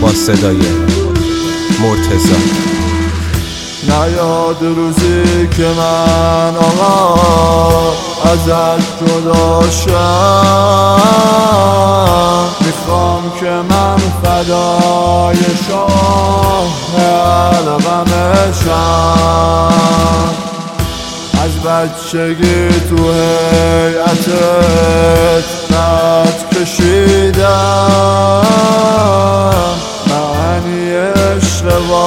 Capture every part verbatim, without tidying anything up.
با صدای مرتضی. نیاد روزی که من آقا ازت جدا شم، میخوام که من فدای شاه الغمشم. از بچگی تو هیئتت خط کشیدم، معنی عشق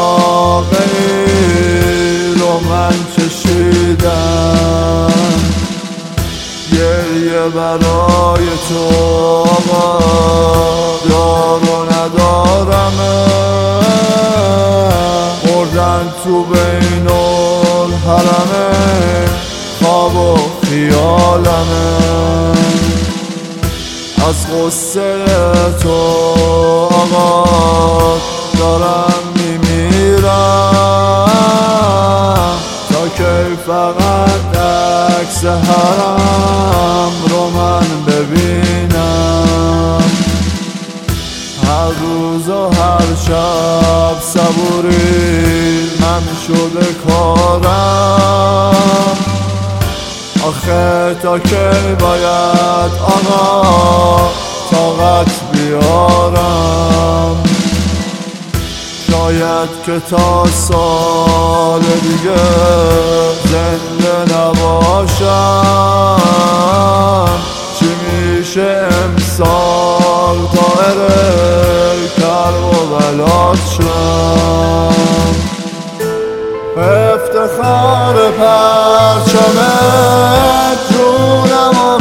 واقعی رو من چشیدم. گریه برای تو آقا دار و ندارمه، مردن تو بین الحرمه، خواب و خیالمه. از غصه تو آقا دارم میمیرم، تا کی فقط عکس حرم رو من ببینم. هر روز و هر شب صبوری من شده کارم، آخه تا کی باید آقا طاقت بیارم. شاید که تا سال دیگه زنده نباشم، چی میشه امسال طائر کرب و بلاد شم. افتخار پرچمت جونم و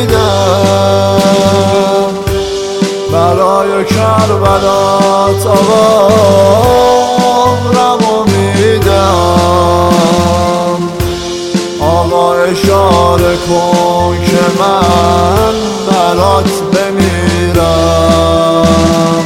میدم، برای کربلات آقا عمرم و میدم. آقا اشاره کن که من برات بمیرم.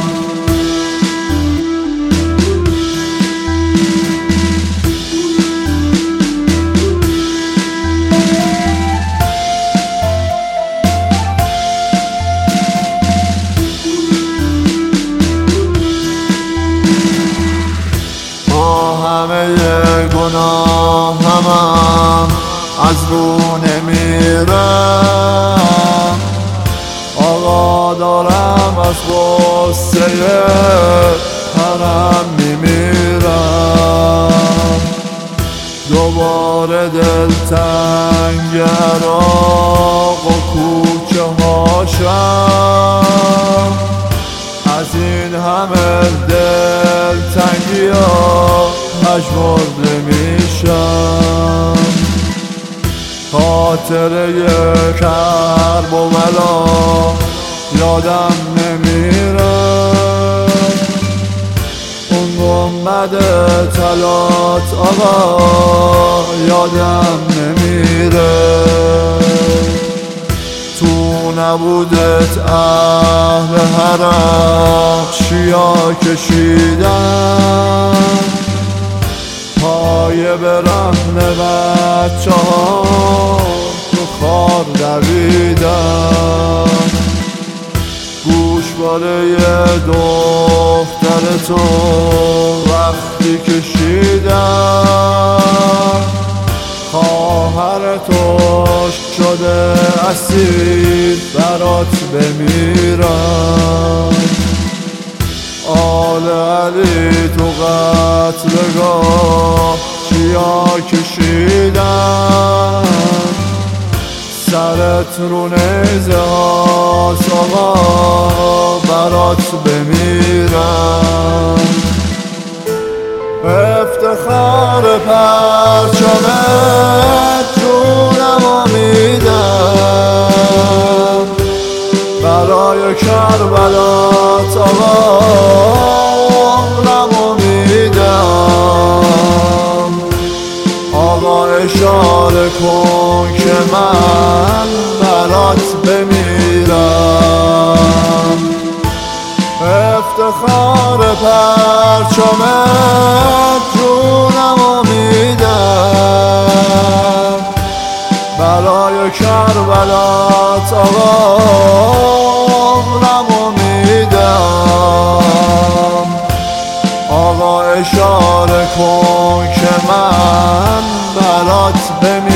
همه گناه همم از رو نمیرم، آقا دارم از غصه حرم میمیرم. دوباره دلتنگ عراق و کوچه هاشم، از این همه دلتنگی ها مجبور میشم. خاطره کرب و بلا یادم نمیره، اون گنبد طلات آقا یادم نمیره. تو نبودت اهل حرم شیا کشیدن، پایه به رهن بچه ها تو خار دویدن. گوشواره دختر تو وقتی کشیدن، خواهر تو شده اسیر برات بمیرن. آل علی تو قتلگاه چیا کشیدن، سرت رو نیزه هاست آقا برات بمیرن. افتخار پرچمت جونم و میدم، برای کربلات آقا عمرم و میدم. آقا اشاره کن که من برات بمیرم. افتخار پرچمت جونم و میدم، برای کربلات آقا عمرم و میدم. را اشاره کن که من برات بمیرم.